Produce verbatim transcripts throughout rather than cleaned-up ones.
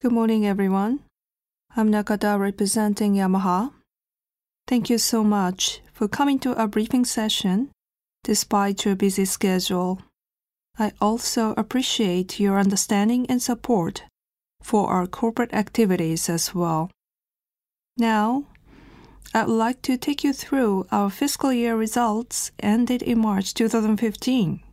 Good morning, everyone. I'm Nakata representing Yamaha. Thank you so much for coming to our briefing session despite your busy schedule. I also appreciate your understanding and support for our corporate activities as well. Now, I would like to take you through our fiscal year results ended in March twenty fifteen.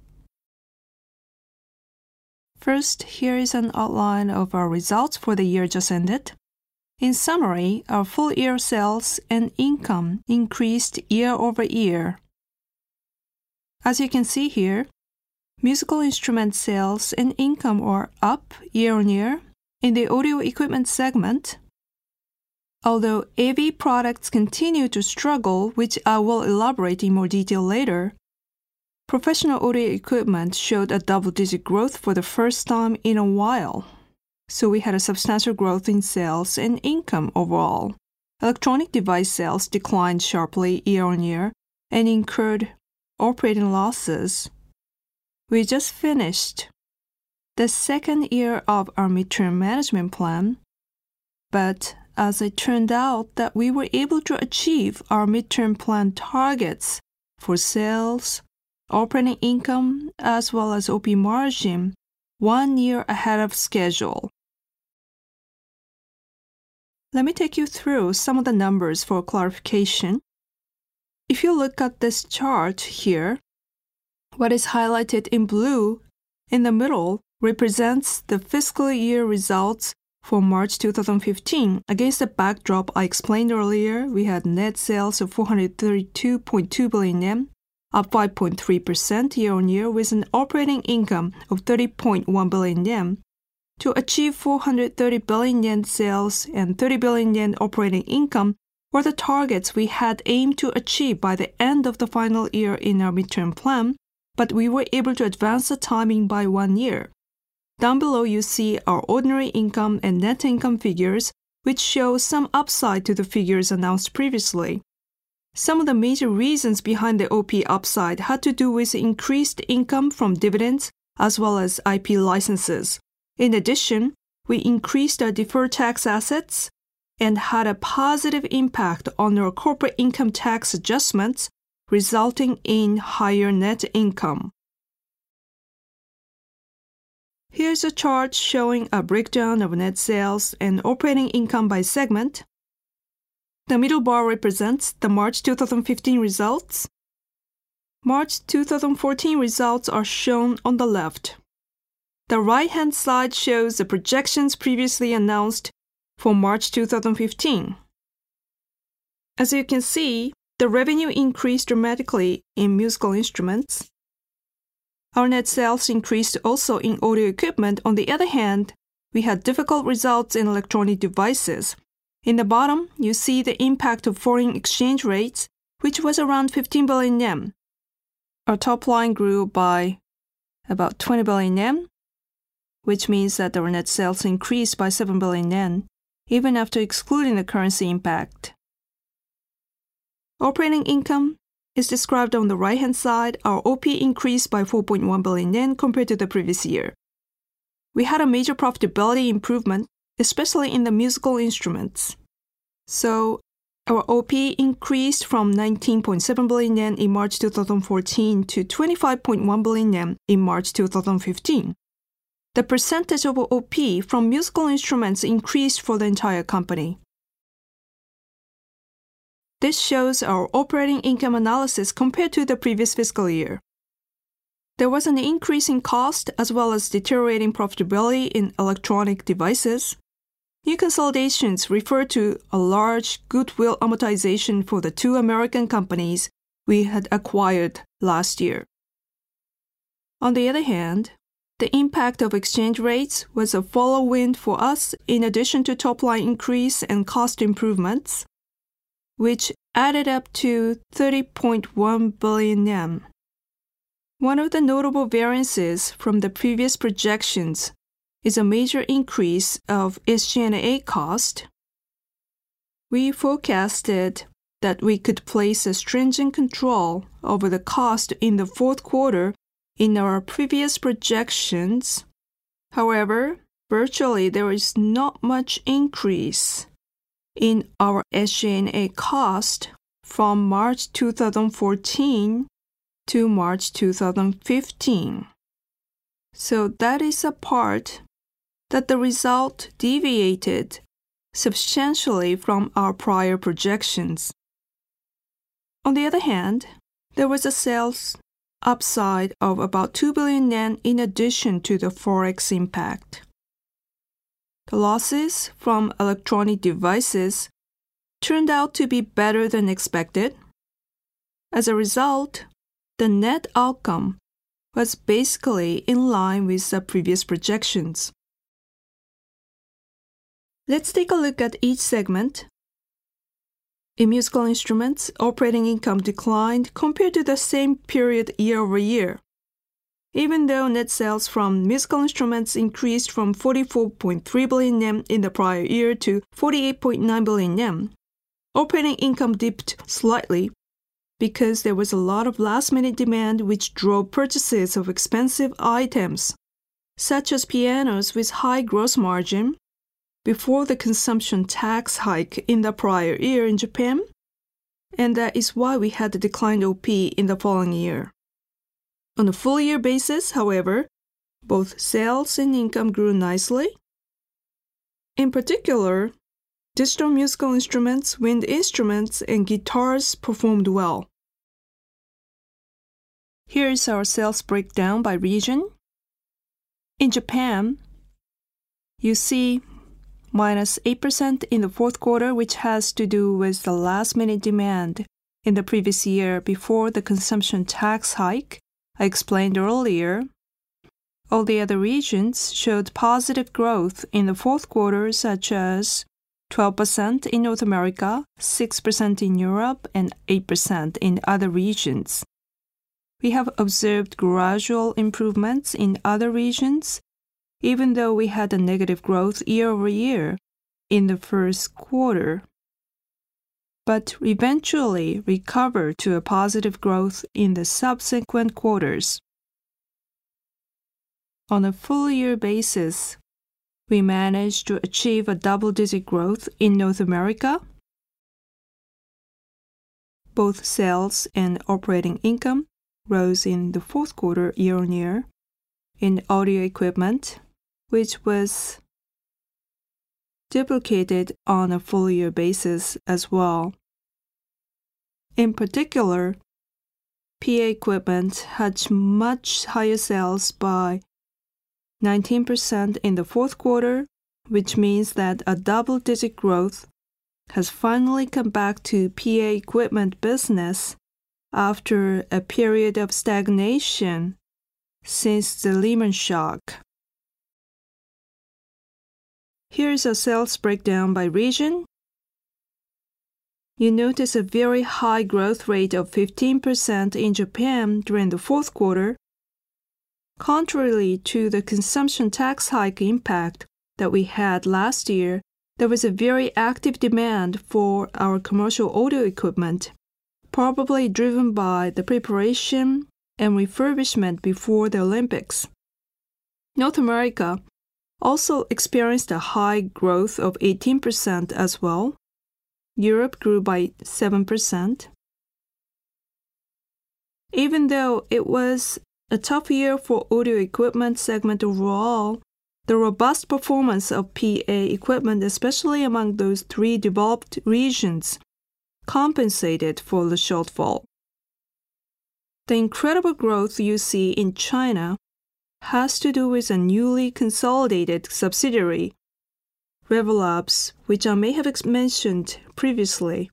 First, here is an outline of our results for the year just ended. In summary, our full-year sales and income increased year over year. As you can see here, musical instrument sales and income are up year on year in the audio equipment segment, although A V products continue to struggle, which I will elaborate in more detail later. Professional audio equipment showed a double-digit growth for the first time in a while, so we had a substantial growth in sales and income overall. Electronic device sales declined sharply year on year and incurred operating losses. We just finished the second year of our midterm management plan, but as it turned out that we were able to achieve our midterm plan targets for sales, operating income, as well as O P margin one year ahead of schedule. Let me take you through some of the numbers for clarification. If you look at this chart here, what is highlighted in blue in the middle represents the fiscal year results for March twenty fifteen. Against the backdrop I explained earlier, we had net sales of four hundred thirty-two point two billion yen, up five point three percent year-on-year with an operating income of thirty point one billion yen. To achieve four hundred thirty billion yen sales and thirty billion yen operating income were the targets we had aimed to achieve by the end of the final year in our midterm plan, but we were able to advance the timing by one year. Down below you see our ordinary income and net income figures, which show some upside to the figures announced previously. Some of the major reasons behind the O P upside had to do with increased income from dividends as well as I P licenses. In addition, we increased our deferred tax assets and had a positive impact on our corporate income tax adjustments, resulting in higher net income. Here's a chart showing a breakdown of net sales and operating income by segment. The middle bar represents the March twenty fifteen results. March twenty fourteen results are shown on the left. The right-hand side shows the projections previously announced for March twenty fifteen. As you can see, the revenue increased dramatically in musical instruments. Our net sales increased also in audio equipment. On the other hand, we had difficult results in electronic devices. In the bottom, you see the impact of foreign exchange rates, which was around fifteen billion yen. Our top line grew by about twenty billion yen, which means that our net sales increased by seven billion yen, even after excluding the currency impact. Operating income is described on the right-hand side. Our O P increased by four point one billion yen compared to the previous year. We had a major profitability improvement, especially in the musical instruments. So, our O P increased from nineteen point seven billion yen in March twenty fourteen to twenty-five point one billion yen in March twenty fifteen. The percentage of O P from musical instruments increased for the entire company. This shows our operating income analysis compared to the previous fiscal year. There was an increase in cost as well as deteriorating profitability in electronic devices. New consolidations refer to a large goodwill amortization for the two American companies we had acquired last year. On the other hand, the impact of exchange rates was a follow wind for us in addition to top-line increase and cost improvements, which added up to thirty point one billion yen. One of the notable variances from the previous projections is a major increase of S G and A cost. We forecasted that we could place a stringent control over the cost in the fourth quarter in our previous projections. However, virtually there is not much increase in our S G and A cost from March two thousand fourteen to March two thousand fifteen. So that is a part that the result deviated substantially from our prior projections. On the other hand, there was a sales upside of about two billion yen in addition to the forex impact. The losses from electronic devices turned out to be better than expected. As a result, the net outcome was basically in line with the previous projections. Let's take a look at each segment. In musical instruments, operating income declined compared to the same period year over year. Even though net sales from musical instruments increased from forty-four point three billion yen in the prior year to forty-eight point nine billion yen, operating income dipped slightly because there was a lot of last-minute demand which drove purchases of expensive items, such as pianos with high gross margin, before the consumption tax hike in the prior year in Japan, and that is why we had a declined O P in the following year. On a full-year basis, however, both sales and income grew nicely. In particular, digital musical instruments, wind instruments, and guitars performed well. Here is our sales breakdown by region. In Japan, you see minus eight percent in the fourth quarter, which has to do with the last-minute demand in the previous year before the consumption tax hike I explained earlier. All the other regions showed positive growth in the fourth quarter, such as twelve percent in North America, six percent in Europe, and eight percent in other regions. We have observed gradual improvements in other regions, even though we had a negative growth year over year in the first quarter, but eventually recovered to a positive growth in the subsequent quarters. On a full-year basis, we managed to achieve a double-digit growth in North America. Both sales and operating income rose in the fourth quarter year-on-year in audio equipment, which was duplicated on a full-year basis as well. In particular, P A equipment had much higher sales by nineteen percent in the fourth quarter, which means that a double-digit growth has finally come back to P A equipment business after a period of stagnation since the Lehman shock. Here's a sales breakdown by region. You notice a very high growth rate of fifteen percent in Japan during the fourth quarter. Contrary to the consumption tax hike impact that we had last year, there was a very active demand for our commercial audio equipment, probably driven by the preparation and refurbishment before the Olympics. North America also experienced a high growth of eighteen percent as well. Europe grew by seven percent. Even though it was a tough year for audio equipment segment overall, the robust performance of P A equipment, especially among those three developed regions, compensated for the shortfall. The incredible growth you see in China has to do with a newly consolidated subsidiary, Revolabs, which I may have mentioned previously.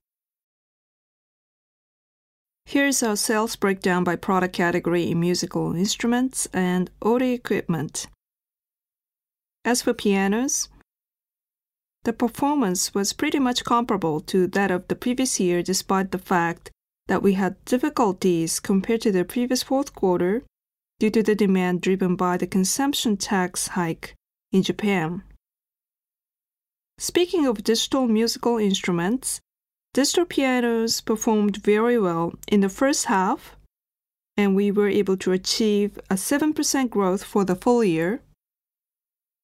Here's our sales breakdown by product category in musical instruments and audio equipment. As for pianos, the performance was pretty much comparable to that of the previous year, despite the fact that we had difficulties compared to the previous fourth quarter due to the demand driven by the consumption tax hike in Japan. Speaking of digital musical instruments, digital pianos performed very well in the first half, and we were able to achieve a seven percent growth for the full year.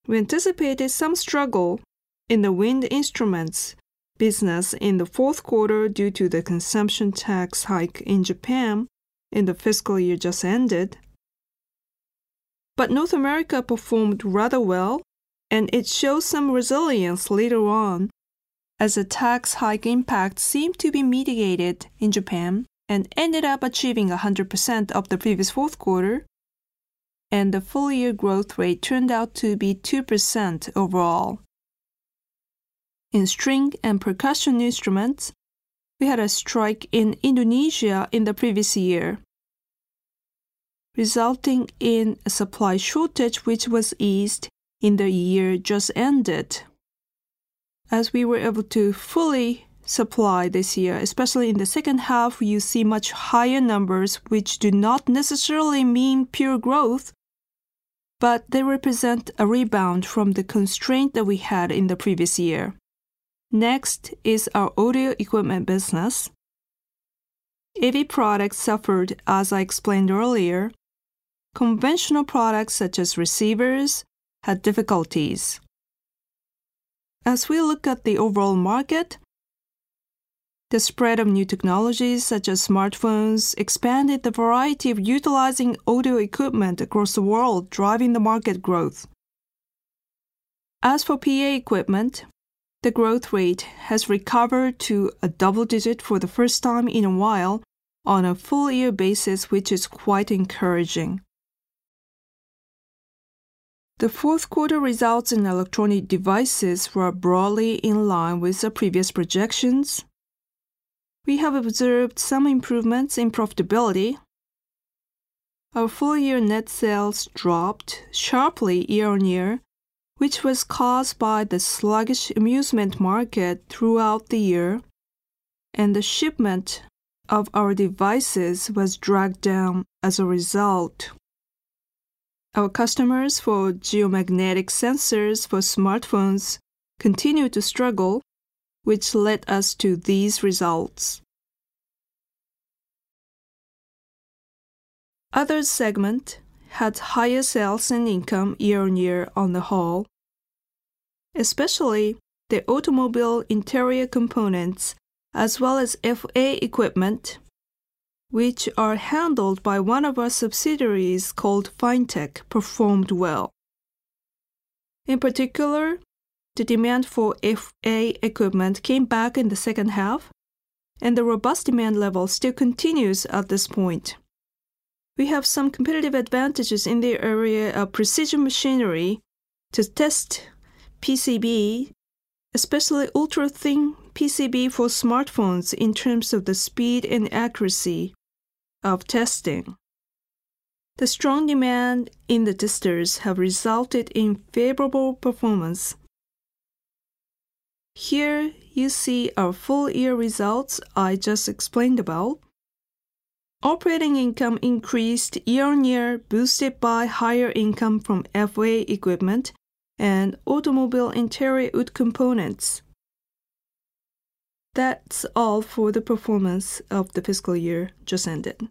we anticipated some struggle in the wind instruments business in the fourth quarter due to the consumption tax hike in Japan in the fiscal year just ended. But North America performed rather well, and it shows some resilience later on, as the tax hike impact seemed to be mitigated in Japan and ended up achieving one hundred percent of the previous fourth quarter, and the full-year growth rate turned out to be two percent overall. In string and percussion instruments, we had a strike in Indonesia in the previous year, resulting in a supply shortage which was eased in the year just ended. As we were able to fully supply this year, especially in the second half, you see much higher numbers which do not necessarily mean pure growth, but they represent a rebound from the constraint that we had in the previous year. Next is our audio equipment business. A V products suffered, as I explained earlier. Conventional products such as receivers had difficulties. As we look at the overall market, the spread of new technologies such as smartphones expanded the variety of utilizing audio equipment across the world, driving the market growth. As for P A equipment, the growth rate has recovered to a double digit for the first time in a while on a full-year basis, which is quite encouraging. The fourth quarter results in electronic devices were broadly in line with the previous projections. We have observed some improvements in profitability. Our full-year net sales dropped sharply year-on-year, which was caused by the sluggish amusement market throughout the year, and the shipment of our devices was dragged down as a result. Our customers for geomagnetic sensors for smartphones continue to struggle, which led us to these results. Others segment had higher sales and income year-on-year on the whole, especially the automobile interior components as well as F A equipment, which are handled by one of our subsidiaries called Fintech, performed well. In particular, the demand for F A equipment came back in the second half, and the robust demand level still continues at this point. We have some competitive advantages in the area of precision machinery to test P C B, especially ultra-thin P C B for smartphones in terms of the speed and accuracy of testing. The strong demand in the testers have resulted in favorable performance. Here you see our full-year results I just explained about. Operating income increased year-on-year, boosted by higher income from F A equipment and automobile interior wood components. That's all for the performance of the fiscal year just ended.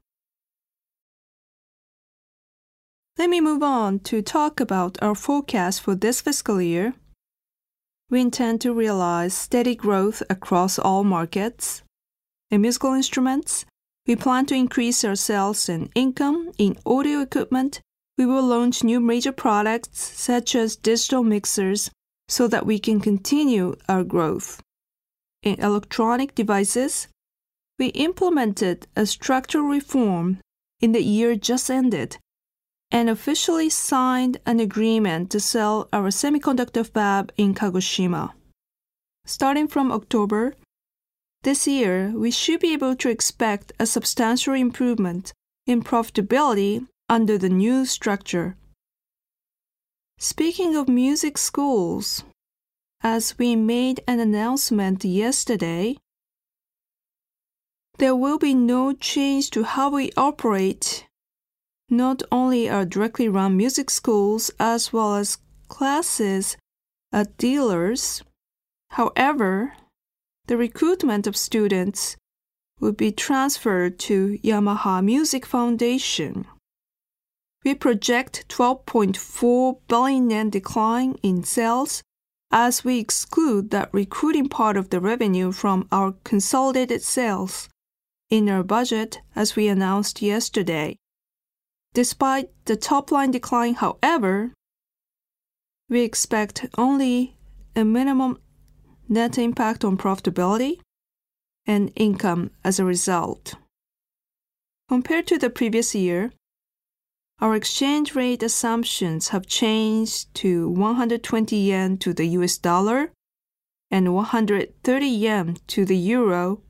Let me move on to talk about our forecast for this fiscal year. We intend to realize steady growth across all markets. In musical instruments, we plan to increase our sales and income. In audio equipment, we will launch new major products such as digital mixers so that we can continue our growth. In electronic devices, we implemented a structural reform in the year just ended and officially signed an agreement to sell our semiconductor fab in Kagoshima. Starting from October, this year, we should be able to expect a substantial improvement in profitability under the new structure. Speaking of music schools, as we made an announcement yesterday, there will be no change to how we operate not only our directly run music schools as well as classes at dealers. However, the recruitment of students will be transferred to Yamaha Music Foundation. we project twelve point four billion yen decline in sales as we exclude that recruiting part of the revenue from our consolidated sales in our budget as we announced yesterday. Despite the top-line decline, however, we expect only a minimum net impact on profitability and income as a result. Compared to the previous year, our exchange rate assumptions have changed to one hundred twenty yen to the U S dollar and one hundred thirty yen to the euro,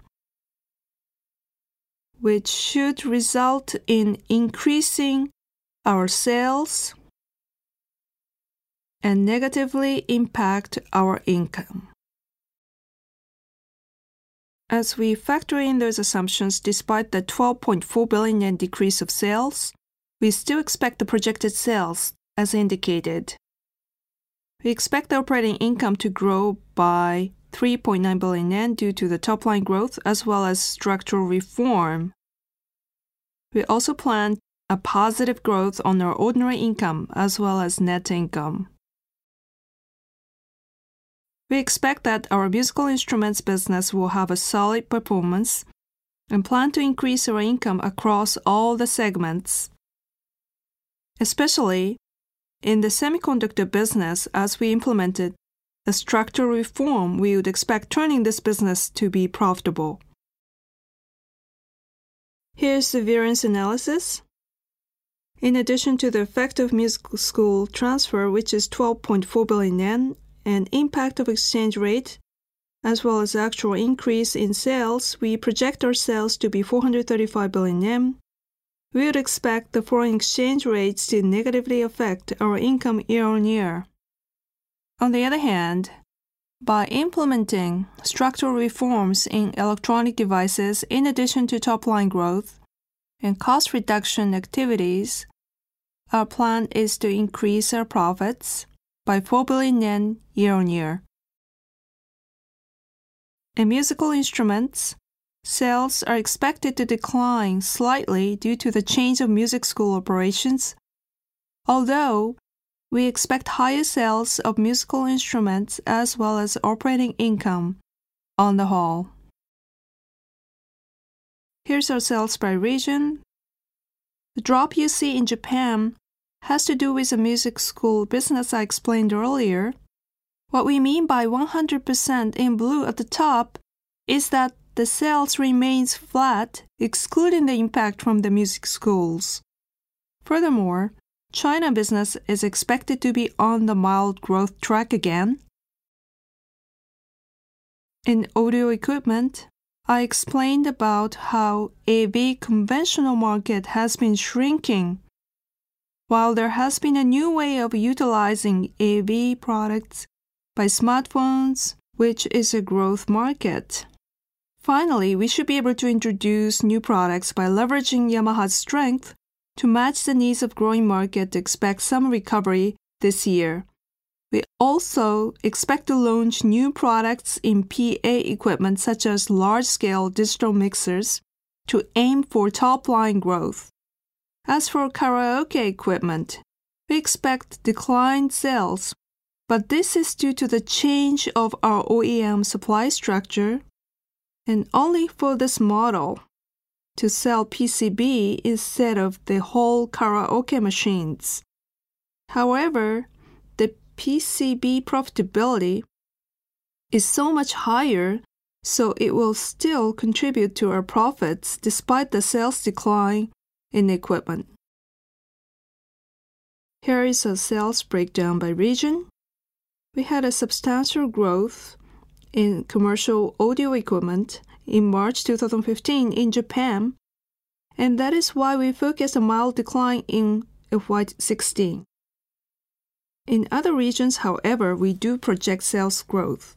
which should result in increasing our sales and negatively impact our income. As we factor in those assumptions, despite the twelve point four billion yen decrease of sales, we still expect the projected sales as indicated. We expect the operating income to grow by three point nine billion yen due to the top-line growth as well as structural reform. We also plan a positive growth on our ordinary income as well as net income. We expect that our musical instruments business will have a solid performance and plan to increase our income across all the segments. Especially in the semiconductor business, as we implemented a structural reform, we would expect turning this business to be profitable. Here's the variance analysis. In addition to the effect of music school transfer, which is twelve point four billion yen, and impact of exchange rate, as well as actual increase in sales, we project our sales to be four hundred thirty-five billion yen. We would expect the foreign exchange rates to negatively affect our income year on year. On the other hand, by implementing structural reforms in electronic devices in addition to top-line growth and cost reduction activities, our plan is to increase our profits by four billion yen year on year. In musical instruments, sales are expected to decline slightly due to the change of music school operations, although we expect higher sales of musical instruments as well as operating income on the whole. Here's our sales by region. The drop you see in Japan has to do with the music school business I explained earlier. What we mean by one hundred percent in blue at the top is that the sales remains flat, excluding the impact from the music schools. Furthermore, China business is expected to be on the mild growth track again. In audio equipment, I explained about how A V conventional market has been shrinking, while there has been a new way of utilizing A V products by smartphones, which is a growth market. Finally, we should be able to introduce new products by leveraging Yamaha's strength to match the needs of growing market to expect some recovery this year. We also expect to launch new products in P A equipment such as large-scale digital mixers to aim for top-line growth. As for karaoke equipment, we expect declined sales, but this is due to the change of our O E M supply structure and only for this model to sell P C B instead of the whole karaoke machines. However, the P C B profitability is so much higher, so it will still contribute to our profits despite the sales decline in equipment. Here is a sales breakdown by region. We had a substantial growth in commercial audio equipment in March two thousand fifteen in Japan, and that is why we focused a mild decline in F Y sixteen. In other regions, however, we do project sales growth.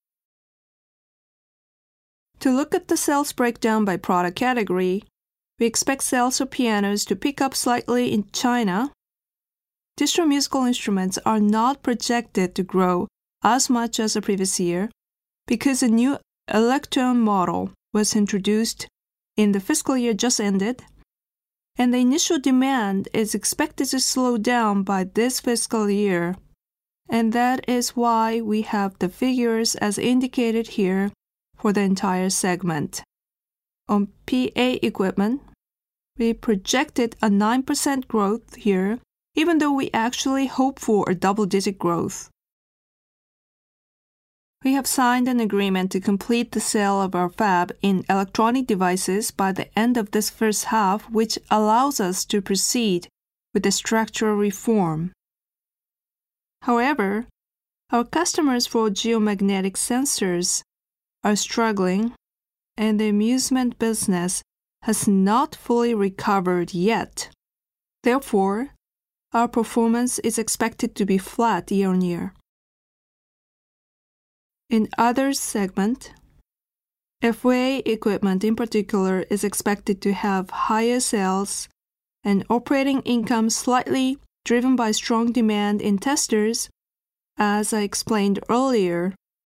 To look at the sales breakdown by product category, we expect sales of pianos to pick up slightly in China. Digital musical instruments are not projected to grow as much as the previous year because a new Electron model was introduced in the fiscal year just ended, and the initial demand is expected to slow down by this fiscal year. And that is why we have the figures as indicated here for the entire segment. On P A equipment, we projected a nine percent growth here, even though we actually hope for a double-digit growth. We have signed an agreement to complete the sale of our fab in electronic devices by the end of this first half, which allows us to proceed with the structural reform. However, our customers for geomagnetic sensors are struggling, and the amusement business has not fully recovered yet. Therefore, our performance is expected to be flat year-on-year. In other segment, F A equipment in particular is expected to have higher sales and operating income slightly driven by strong demand in testers, as I explained earlier.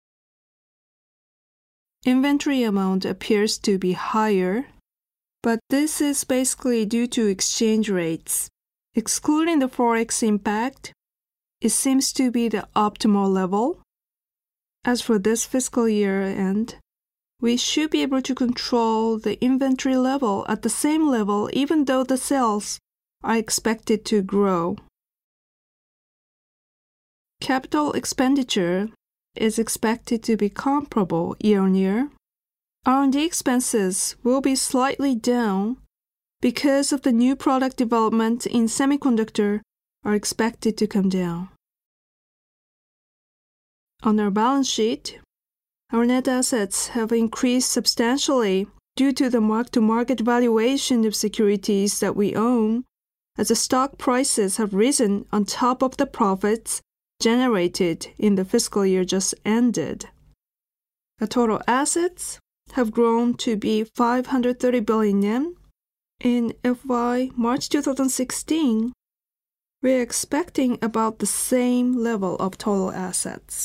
Inventory amount appears to be higher, but this is basically due to exchange rates. Excluding the forex impact, it seems to be the optimal level. As for this fiscal year end, we should be able to control the inventory level at the same level even though the sales are expected to grow. Capital expenditure is expected to be comparable year-on-year. R and D expenses will be slightly down because of the new product development in semiconductor are expected to come down. On our balance sheet, our net assets have increased substantially due to the mark-to-market valuation of securities that we own, as the stock prices have risen on top of the profits generated in the fiscal year just ended. The total assets have grown to be five hundred thirty billion yen. In F Y March twenty sixteen, we're expecting about the same level of total assets.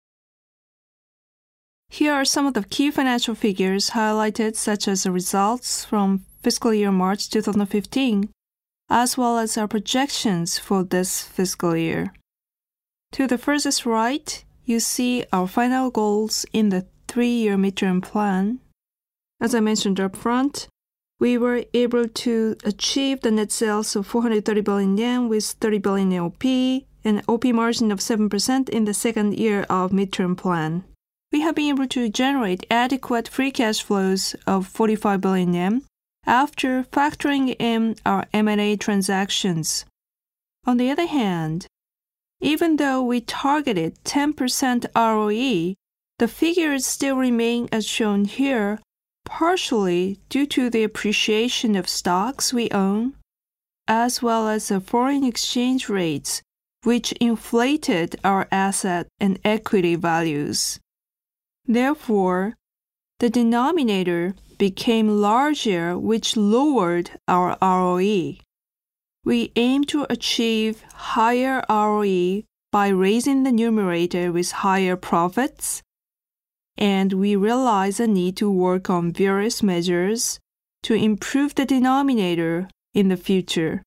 Here are some of the key financial figures highlighted, such as the results from fiscal year March twenty fifteen, as well as our projections for this fiscal year. To the furthest right, you see our final goals in the three-year midterm plan. As I mentioned up front, we were able to achieve the net sales of four hundred thirty billion yen with thirty billion yen O P and O P margin of seven percent in the second year of midterm plan. We have been able to generate adequate free cash flows of forty-five billion yen after factoring in our M and A transactions. On the other hand, even though we targeted ten percent R O E, the figures still remain as shown here, partially due to the appreciation of stocks we own, as well as the foreign exchange rates, which inflated our asset and equity values. Therefore, the denominator became larger, which lowered our R O E. We aim to achieve higher R O E by raising the numerator with higher profits, and we realize a need to work on various measures to improve the denominator in the future.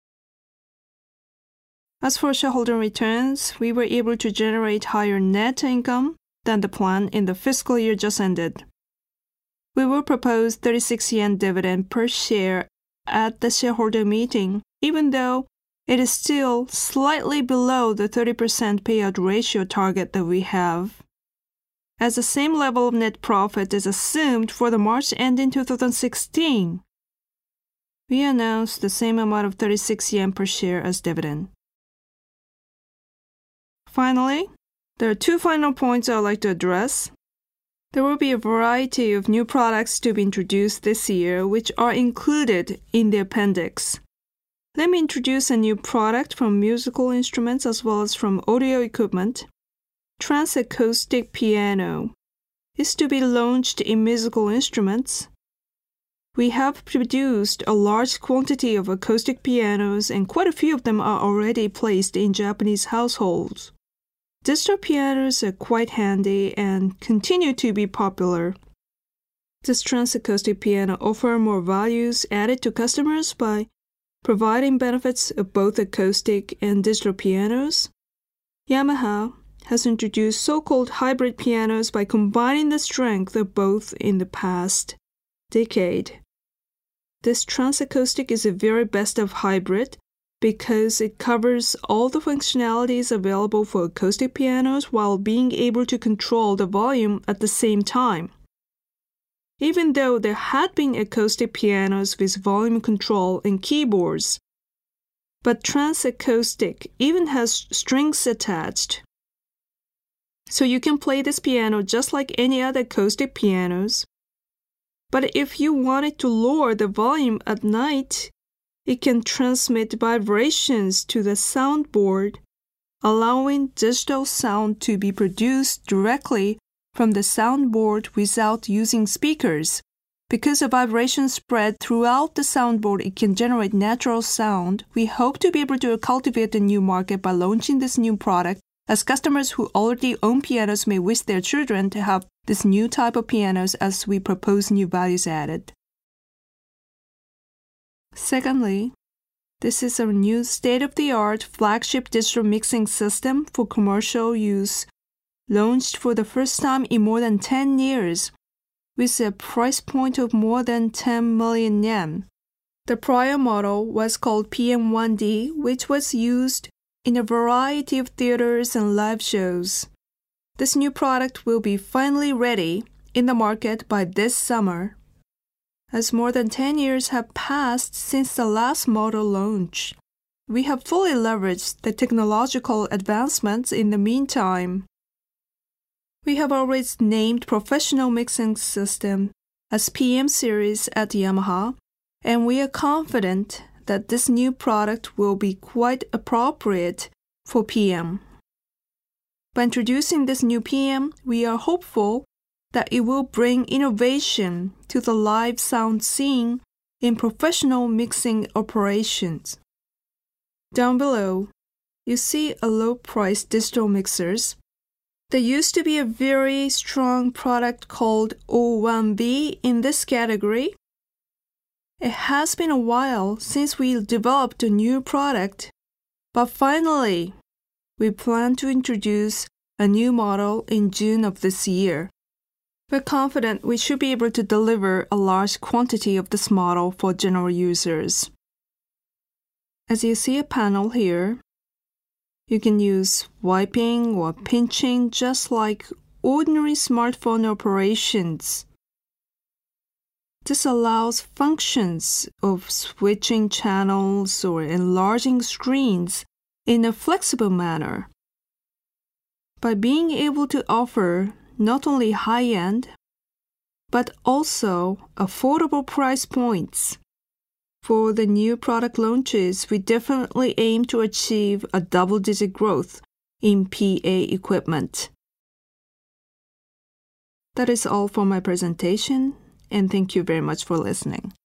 As for shareholder returns, we were able to generate higher net income than the plan in the fiscal year just ended. We will propose thirty-six yen dividend per share at the shareholder meeting, even though it is still slightly below the thirty percent payout ratio target that we have. As the same level of net profit is assumed for the March end in two thousand sixteen, we announced the same amount of thirty-six yen per share as dividend. Finally, there are two final points I would like to address. There will be a variety of new products to be introduced this year, which are included in the appendix. Let me introduce a new product from musical instruments as well as from audio equipment. Transacoustic piano is to be launched in musical instruments. We have produced a large quantity of acoustic pianos, and quite a few of them are already placed in Japanese households. Digital pianos are quite handy and continue to be popular. This transacoustic piano offers more values added to customers by providing benefits of both acoustic and digital pianos, Yamaha has introduced so-called hybrid pianos by combining the strength of both in the past decade. This transacoustic is the very best of hybrid because it covers all the functionalities available for acoustic pianos while being able to control the volume at the same time. Even though there had been acoustic pianos with volume control and keyboards, but transacoustic even has strings attached. So you can play this piano just like any other acoustic pianos. But if you wanted to lower the volume at night, it can transmit vibrations to the soundboard, allowing digital sound to be produced directly from the soundboard without using speakers. Because the vibrations spread throughout the soundboard, it can generate natural sound. We hope to be able to cultivate a new market by launching this new product, as customers who already own pianos may wish their children to have this new type of pianos as we propose new values added. Secondly, this is a new state-of-the-art flagship digital mixing system for commercial use, launched for the first time in more than ten years, with a price point of more than ten million yen. The prior model was called P M one D, which was used in a variety of theaters and live shows. This new product will be finally ready in the market by this summer, as more than ten years have passed since the last model launch. We have fully leveraged the technological advancements in the meantime. We have always named professional mixing system as P M series at Yamaha, and we are confident that this new product will be quite appropriate for P M. By introducing this new P M, we are hopeful that it will bring innovation to the live sound scene in professional mixing operations. Down below, you see a low-priced digital mixers. There used to be a very strong product called O one B in this category. It has been a while since we developed a new product, but finally, we plan to introduce a new model in June of this year. We're confident we should be able to deliver a large quantity of this model for general users. As you see a panel here, you can use wiping or pinching just like ordinary smartphone operations. This allows functions of switching channels or enlarging screens in a flexible manner. By being able to offer not only high-end, but also affordable price points, for the new product launches, we definitely aim to achieve a double-digit growth in P A equipment. That is all for my presentation, and thank you very much for listening.